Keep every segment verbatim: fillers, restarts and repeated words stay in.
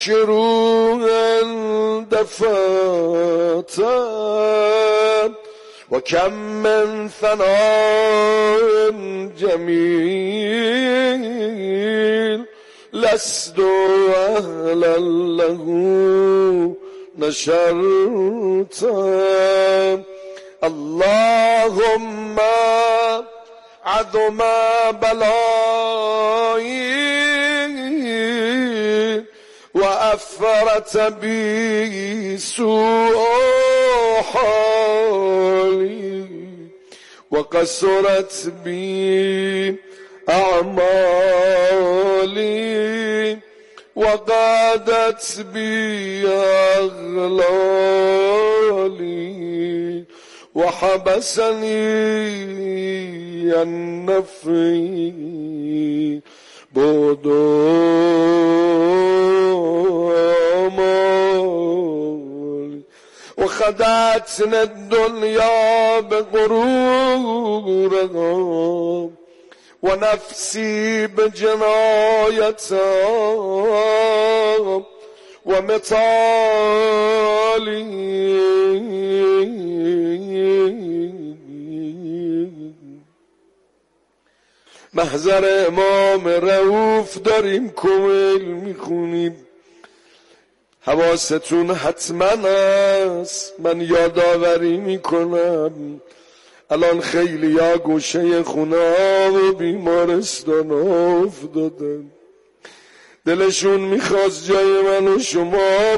شروعا دفاتا وكم من ثناء جميل لست أهلا له نشرتا اللهم عظم بلائي وأفرت بي سوء حالي وقصرت بي أعمالي وقادت بي أغلالي وحبسني عن نفعي بعد آمالي وخدعتني الدنيا بغرورها ونفسي بجنايتها ومطالي محضر امام رؤوف داریم کمیل میخونیم، حواستون حتما هست. من یادآوری میکنم الان خیلی ها گوشه خونه ها و بیمارستان ها افتادن، دلشون میخواست جای من و شما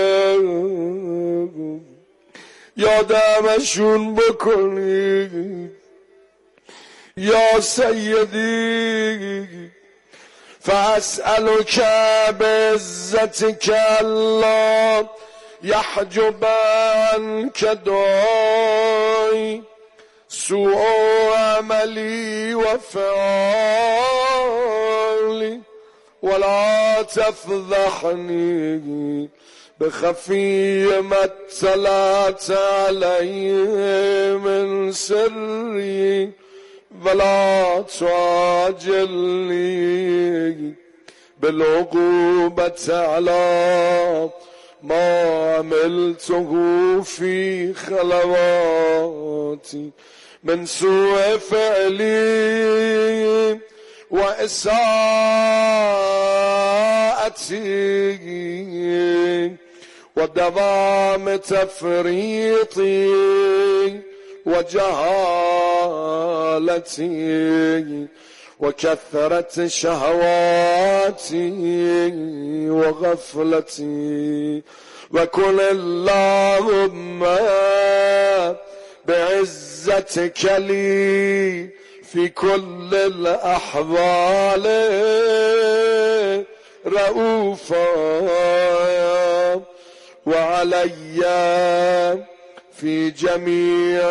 بودن. یاد همشون بکنید. یا سیدی فاسألک بعزتک الله یحجب عنک دعای سوء عملی و فعالی ولا تفضحنی بخفی ما اطلعت علیه من سری ولا تعجلني بالعقوبة على ما عملته في خلواتي من سوء فعلي وإساءتي ودوام تفريطي وجهالتي وكثرة شهواتي وغفلتي وكن اللهم بعزتك لي في كل الأحوال رؤوفا وعلي في جميع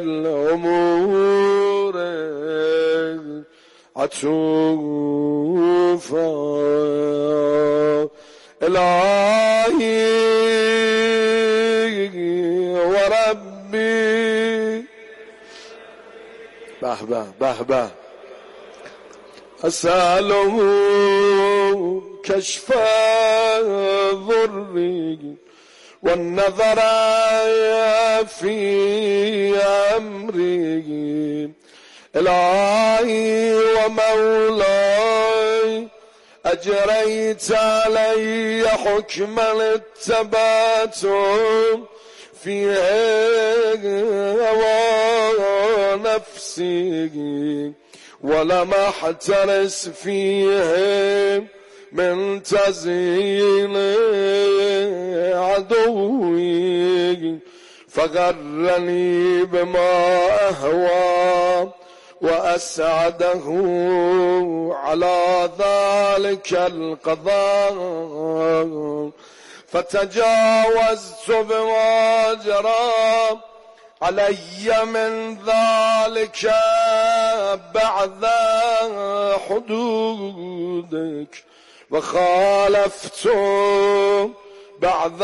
الأمور عطوفا إلهي وربي به به به به أسأله كشف ضري والنظر في أمري إلهي ومولاي أجريت علي حكما اتبعته في هوى نفسي ولم أحترس فيه من تزيين عدوي فغرني بما أهوى وأسعده على ذلك القضاء فتجاوزت بما جرى علي من ذلك بعد حدودك وخالفت بعد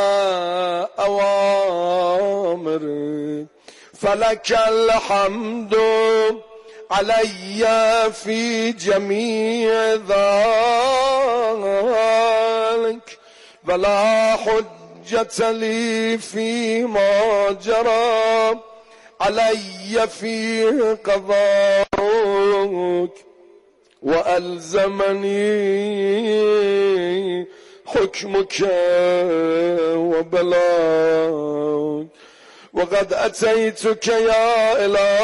أوامرك فلك الحمد علي في جميع ذلك ولا حجة لي فيما جرى علي في قضاءك وألزمني حكمك وبلاغك وقد أتيتك يا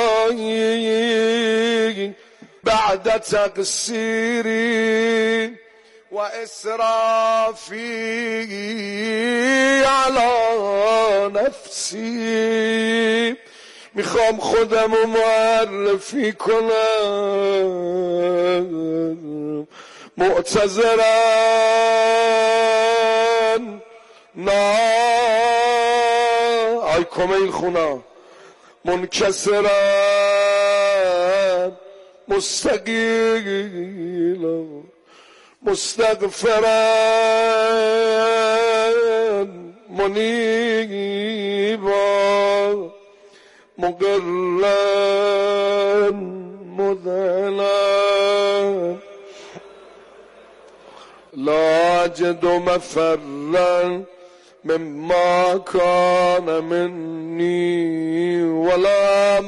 إلهي بعد تقصيري وإسرافي على نفسي. میخوام خودم رو معرفی کنم، معتذرن نه ای کمیل خونا، منکسرن مستقیلا مستغفرن منیبا مقرن مذلن لا أجد مفرا مما كان مني ولا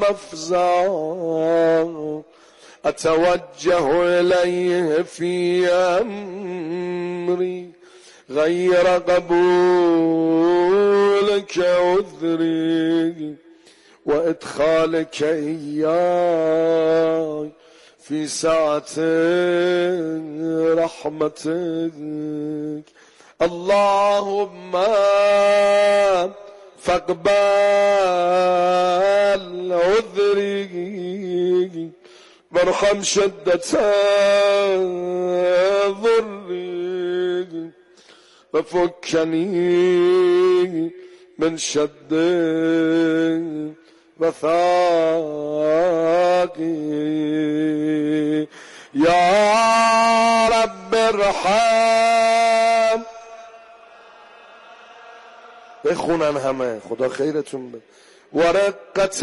مفزعا أتوجه إليه في أمري غير قبولك عذري وإدخالك إياي في ساعة رحمتك. اللهم فاقبل عذري وارحم شدة ضري وفكني من شد وثاقي. يا رب ارحم. بخونن همه، خدا خیرتون بده. ورقة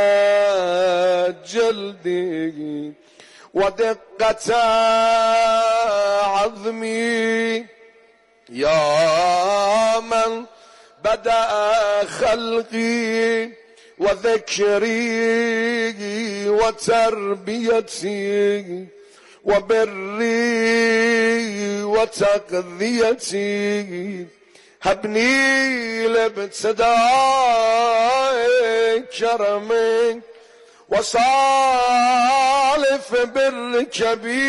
جلدي ودقة عظمي يا من بدأ خلقي وذكري وتربيتي وبري وتقضيتي. هبني لابتداء كرمك وصالف برك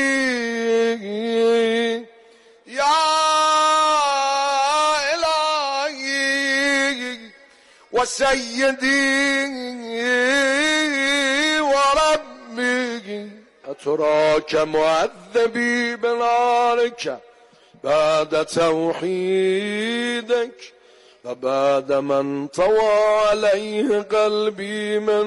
بي يا إلهي وسيدي وربي. أتراك معذبي بنارك بعد توحيدك وبعد من طوى عليه قلبي من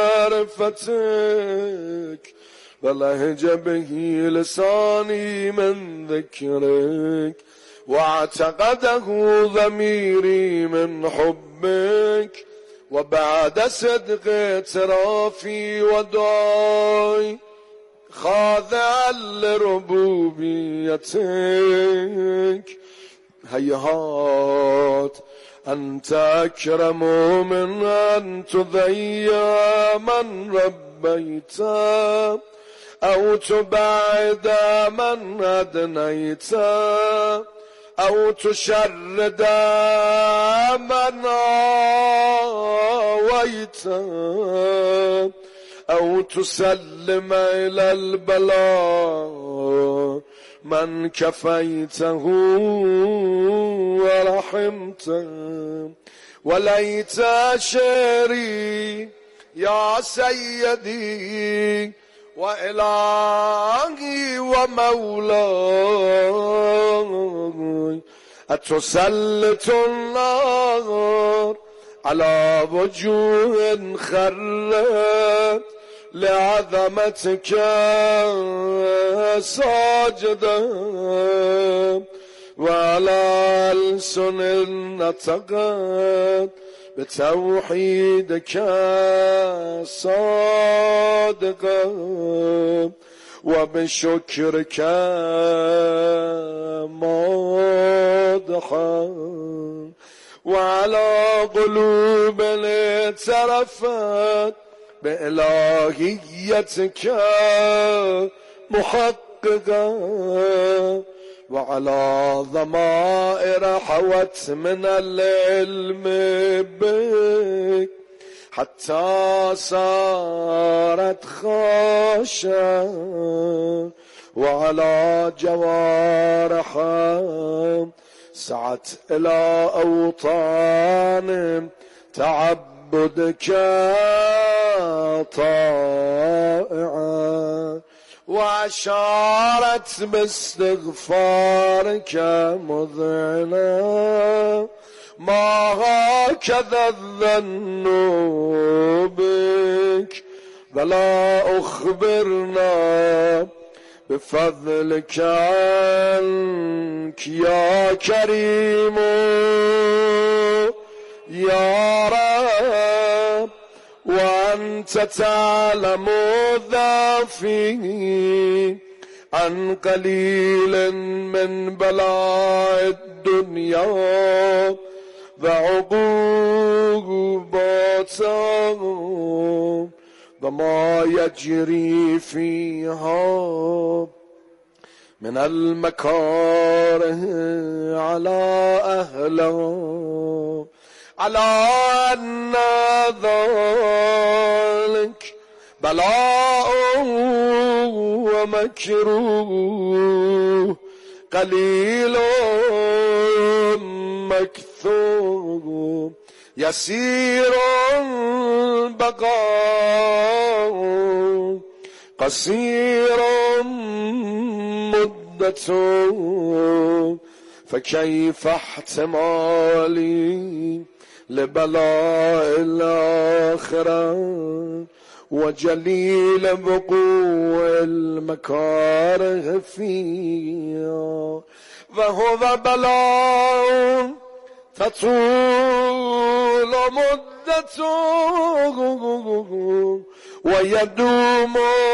معرفتك ولهج به لساني من ذكرك واعتقده ضميري من حبك وبعد صدق اعترافي ودعائي خاضعا لربوبيتك. هيهات أنت أكرم من أن تضيع من ربيت أو تبعد من أدنيت أو تشرد من آويت أو تسلم إلى البلاء من كفيته ورحمته. وليت شعري يا سيدي وإلهي ومولاي أتسلط النار على وجوه خرت لعظمتك ساجدا وعلى ألسن نطقت بتوحيدك صادقا وبشكرك مادحا وعلى قلوب اعترفت بإلهيتك محققا وعلى ضمائر حوت من العلم بك حتى صارت خاشعة وعلى جوارحا سعت إلى أوطان تعبدك طائعا وأشارت باستغفارك مذعنا ما هكذا الظن بك بلا أخبرنا بفضلك عنك يا كريم يا رب وأنت تعلم ضعفي عن قليل من بلاء الدنيا وعقوباتها وما يجري فيها من المكاره على أهله على أن ذلك بلاء ومكروه قليل مكثور يسير بقاء قصير مدته فكيف احتمالي لبلاء الآخرة وجليل وقوع المكاره فيها وهو بلاء تطول مدته ويدوم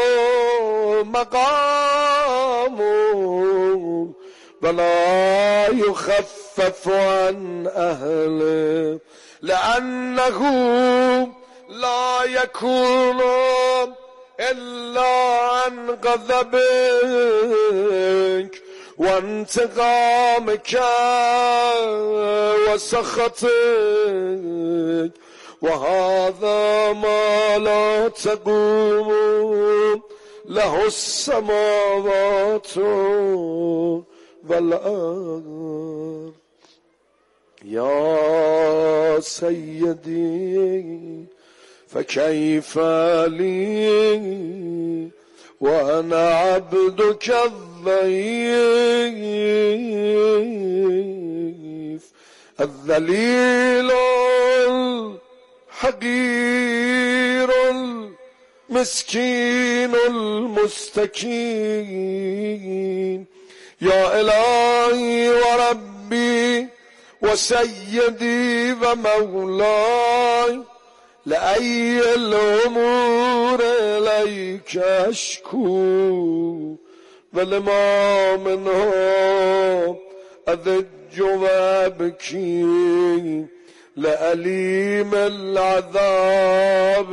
مقامه ولا يخفف عن أهله لأنه لا يكون إلا عن غضبك وانتقامك وسخطك وهذا ما لا تقوم له السماوات والأرض يا سيدي فكيف لي وأنا عبدك الضعيف الذليل الحقير المسكين المستكين يا إلهي وربي وسيدي ومولاي لأي الأمور إليك أشكو ولما منها أذج وأبكي لأليم العذاب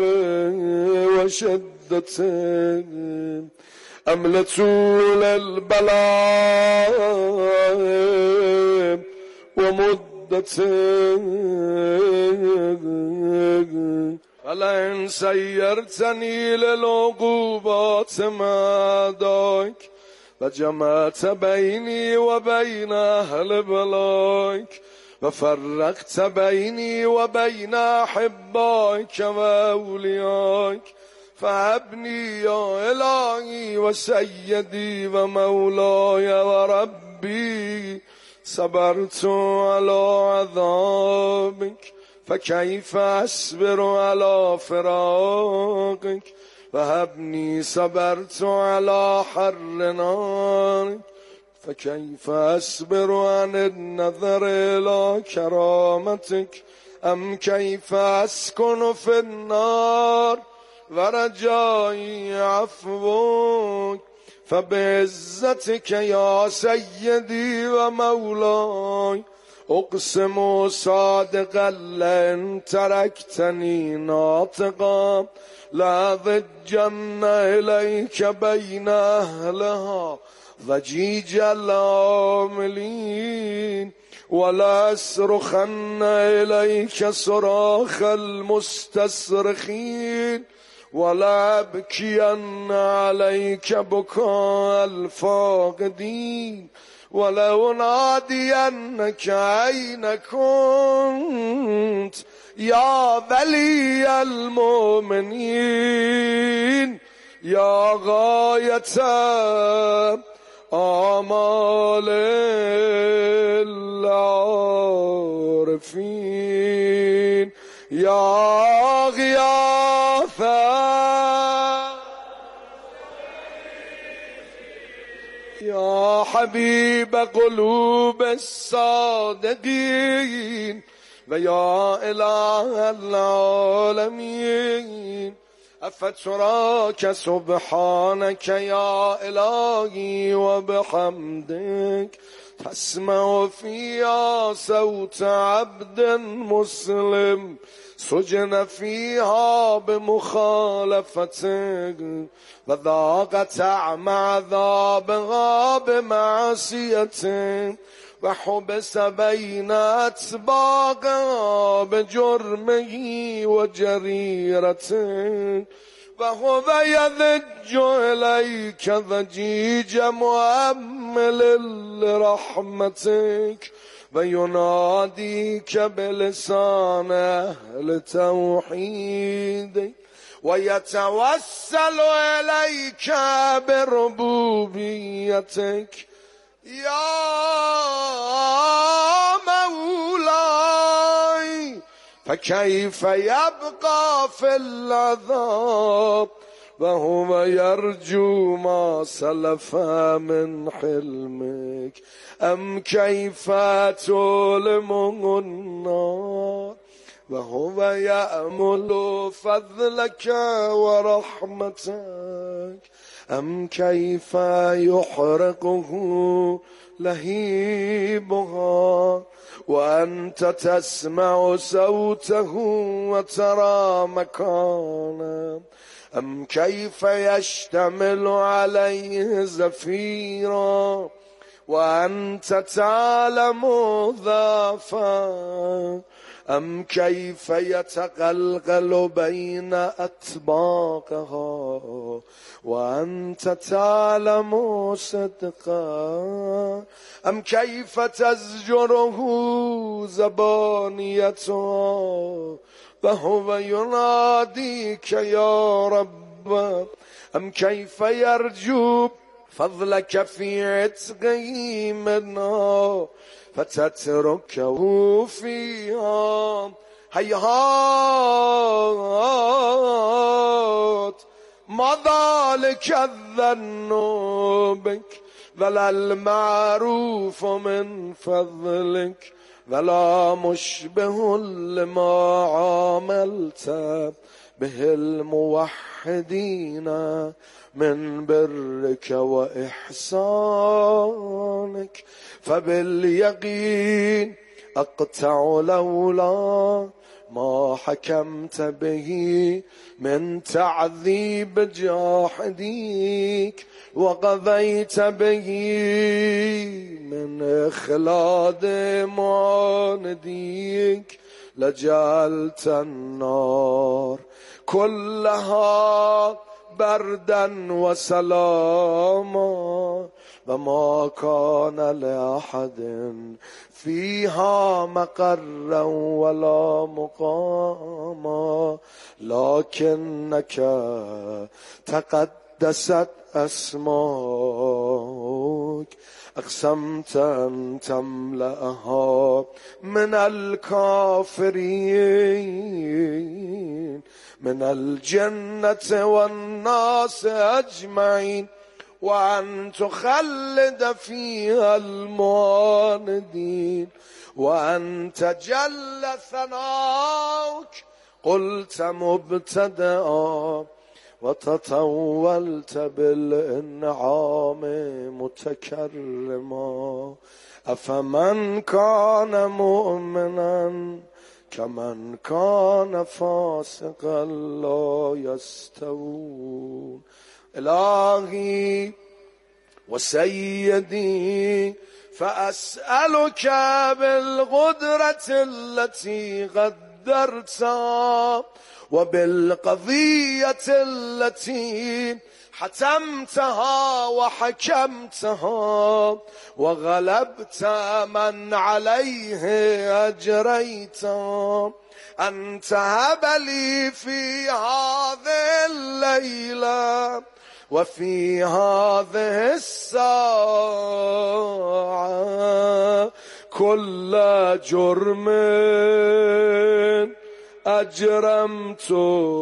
وشدته أملة البلاء ومدته فلئن سيرتني للعقوبات معداك وجمعت بيني وبين أهل بلاك وفرقت بيني وبين أحبائك وأوليائك فهبني يا إلهي وسيدي ومولاي وربي صبرت على عذابك فكيف أصبر على فراقك فهبني صبرت على حر نارك فكيف أصبر عن النظر إلى كرامتك أم كيف أسكن في النار ورجائي عفوك فبعزتك يا سيدي ومولاي اقسم صادقا لئن تركتني ناطقا لأضجن إليك بين أهلها ضجيج العاملين ولا أصرخن إليك صراخ المستصرخين ولا أبكين عليك بكاء الفاقدين ولا أنادينك أين كنت يا ولي المؤمنين يا غاية آمال العارفين يا غياثا يا حبيب قلوب الصادقين ويا إله العالمين أفتراك سبحانك يا إلهي وبحمدك تسمع فيها صوت عبد مسلم سجن فيها بمخالفتك وذاق طعم عذابها بمعصيتك وحبس بين أتباعها بجرمه وجريرته وهو يذج إليك ضجيج مؤمل لرحمتك ويناديك بلسان أهل توحيدك ويتوسل إليك بربوبيتك يا مولاي فكيف يبقى في العذاب وهو يرجو ما سلف من حلمك أم كيف تؤلمه النار وهو يأمل فضلك ورحمتك أم كيف يحرقه لهيبها وأنت تسمع صوته وترى مكانه أم كيف يشتمل عليه زفيرا وأنت تعلم ضعفا أم كيف يتقلقل بين أطباقها وأنت تعلم صدقا أم كيف تزجره زبانيتها وهو يناديك يا رب أم كيف يرجو فضلك في عتقه منا فتتركه فيها هيهات ما ذلك الظن بك ولا المعروف من فضلك ولا مشبه لما عاملت به الموحدين من برك وإحسانك فباليقين أقطع لولا ما حكمت به من تعذيب جاحديك وقضيت به من إخلاد معانديك لجعلت النار كلها بردا وسلاما وما كان لأحد فيها مقرا ولا مقاما لكنك تقدست أسماك أقسمت أن تملأها من الكافرين من الجنة والناس أجمعين وأن تخلد فيها المعاندين وأن تجل ثناؤك قلت مبتدأ وتطولت بالإنعام متكرما أفمن كان مؤمنا كمن كان فاسقا لا يستوون. إلهي وسيدي فأسألك بالقدرة التي قدرتها وبالقضية التي حتمتها وحكمتها وغلبت من عليه أجريت أن تهب لي في هذه الليلة وفي هذه الساعة كل جرم أجرمت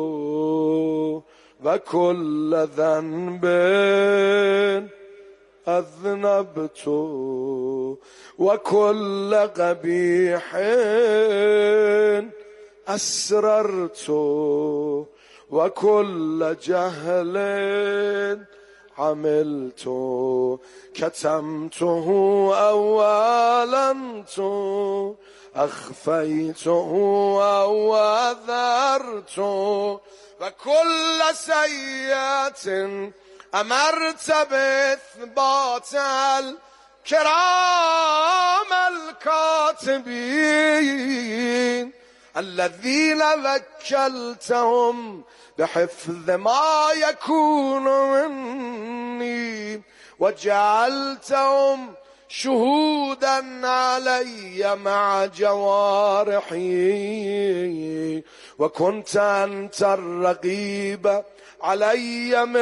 وكل ذنب أذنبت وكل قبيح أسررت وكل جهل عملت كتمته أو أعلنت أخفيته أو أظهرت وكل سيئة أمرت بإثبات الكرام الكاتبين الذين وكلتهم بحفظ ما يكون مني وجعلتهم شهودا علي مع جوارحي وكنت أنت الرقيب علي من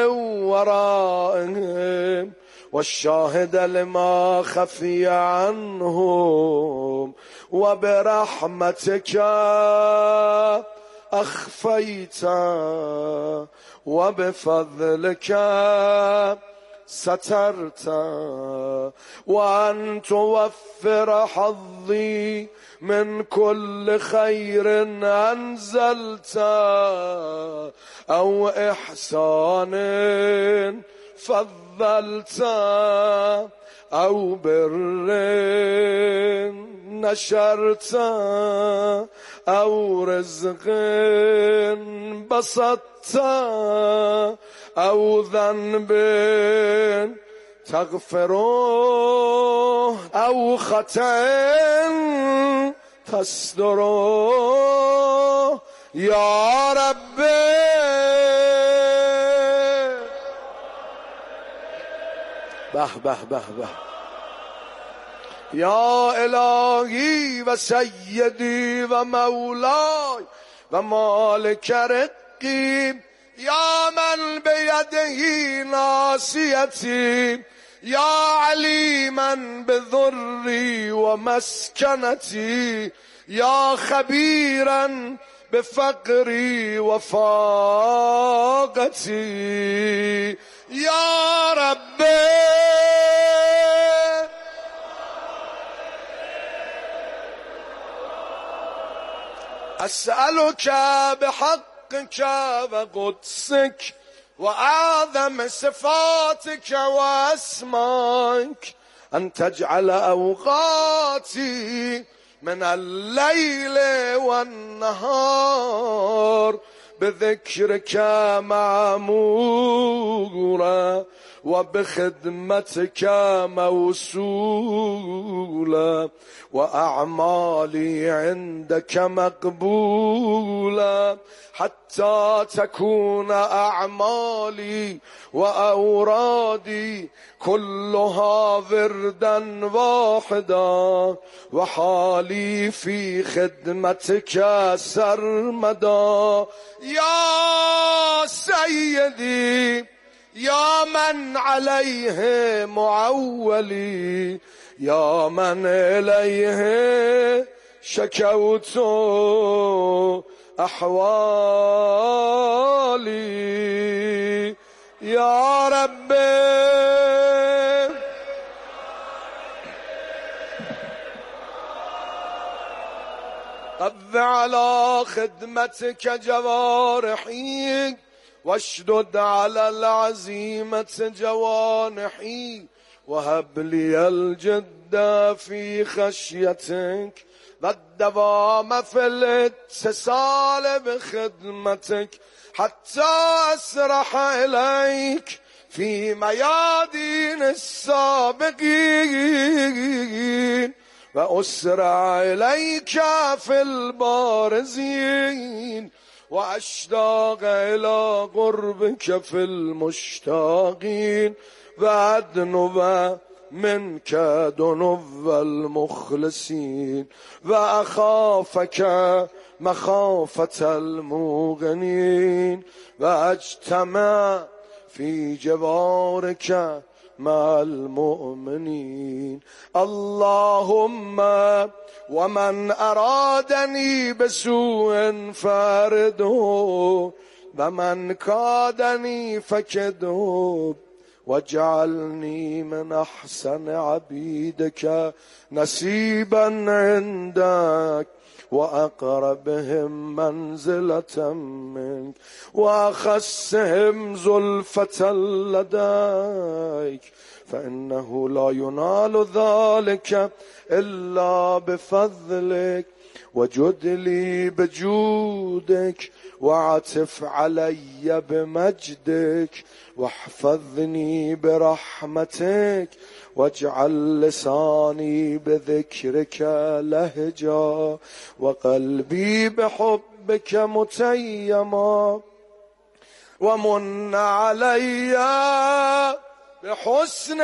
ورائهم والشاهد لما خفي عنهم وبرحمتك أخفيت وبفضلك سترت وأن توفر حظي من كل خير أنزلت أو إحسان فضلت أو بر نشرت أو رزق بسطت أو ذنب تغفره أو خطأ تستره يا ربي به به به به يا إلهي وسيدي ومولاي ومالك رقي يا من بيده ناصيتي يا عليما بذري ومسكنتي يا خبيرا بفقري وفاقتي يا ربي أسألك بحقك وقدسك وأعظم صفاتك وأسمائك أن تجعل أوقاتي من الليل والنهار بذكرك معمورا وبخدمتك موصولا وأعمالي عندك مقبولا حتى تكون أعمالي وأورادي كلها وردا واحدا وحالي في خدمتك سرمدا يا سيدي يا من عليه معولي يا من إليه شكوت أحوالي يا ربي قض على خدمتك جوارحي واشدد على العزيمة جوانحي وهب لي الجد في خشيتك والدوام في الاتصال بخدمتك حتى أسرح إليك في ميادين السابقين وأسرع إليك في البارزين وأشتاق إلى قربك في المشتاقين وأدنو منك دنو المخلصين وأخافك مخافة الموقنين وأجتمع في جوارك مع المؤمنين. اللهم ومن أرادني بسوء فارده ومن كادني فكده واجعلني من أحسن عبيدك نسيبا عندك وأقربهم منزلة منك وأخسهم زلفة لديك فإنه لا ينال ذلك إلا بفضلك وجد لي بجودك وعطف علي بمجدك واحفظني برحمتك واجعل لساني بذكرك لهجا وقلبي بحبك متيما ومن علي بحسن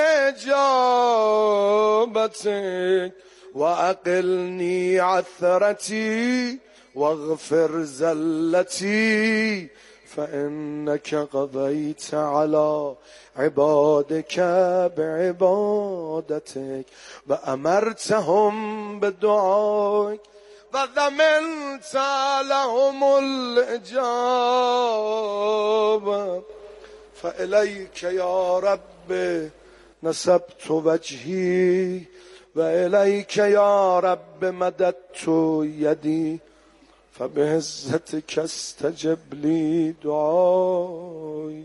إجابتك وأقلني عثرتي واغفر زلتي فإنك قضيت على عبادك بعبادتك وأمرتهم بدعائك وضمنت لهم الإجابة فإليك يا رب نسبت وجهي وإليك يا رب مددت يدي فبعزتك استجب لي دعائي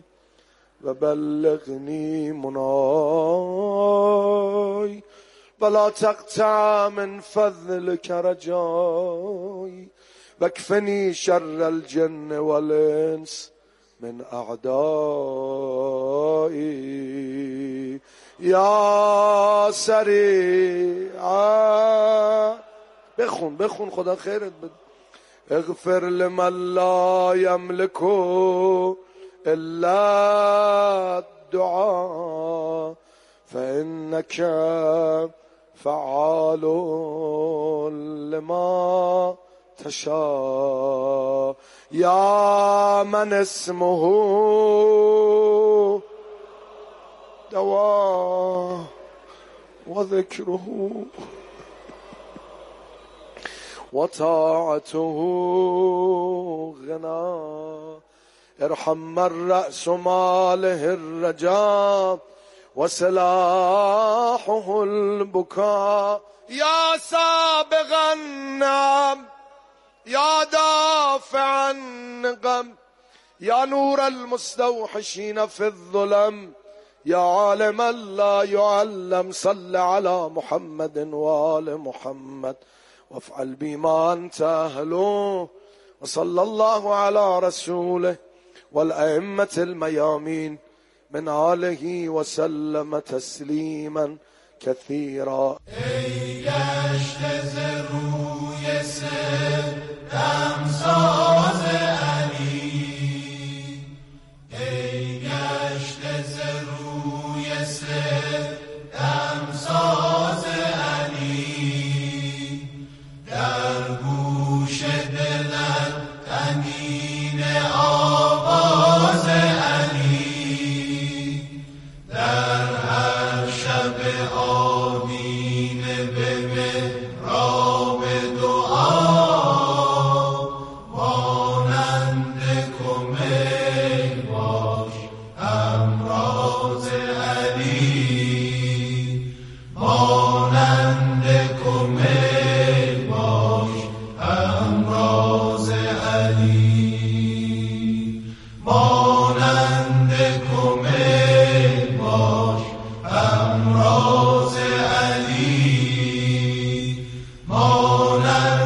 وبلغني مناي ولا تقطع من فضلك رجائي واكفني شر الجن والإنس من أعدائي يا سريعا. بخون بخون خدا خیرت بده. اغفر لمن لا يملك إلا الدعاء فإنك فعال لما تشاء يا من اسمه دواء وذكره وطاعته غنى ارحم من رأس ماله الرجاء وسلاحه البكاء يا سابغ النعم يا دافع النقم يا نور المستوحشين في الظلم يا عالما لا يعلم صل على محمد وآل محمد وافعل بما أنت أهله وصلى الله على رسوله والأئمة الميامين من آله وسلم تسليما كثيرا. ای گشت ز روی ستم ساز علی ای گشت ز روی ستم ساز علی در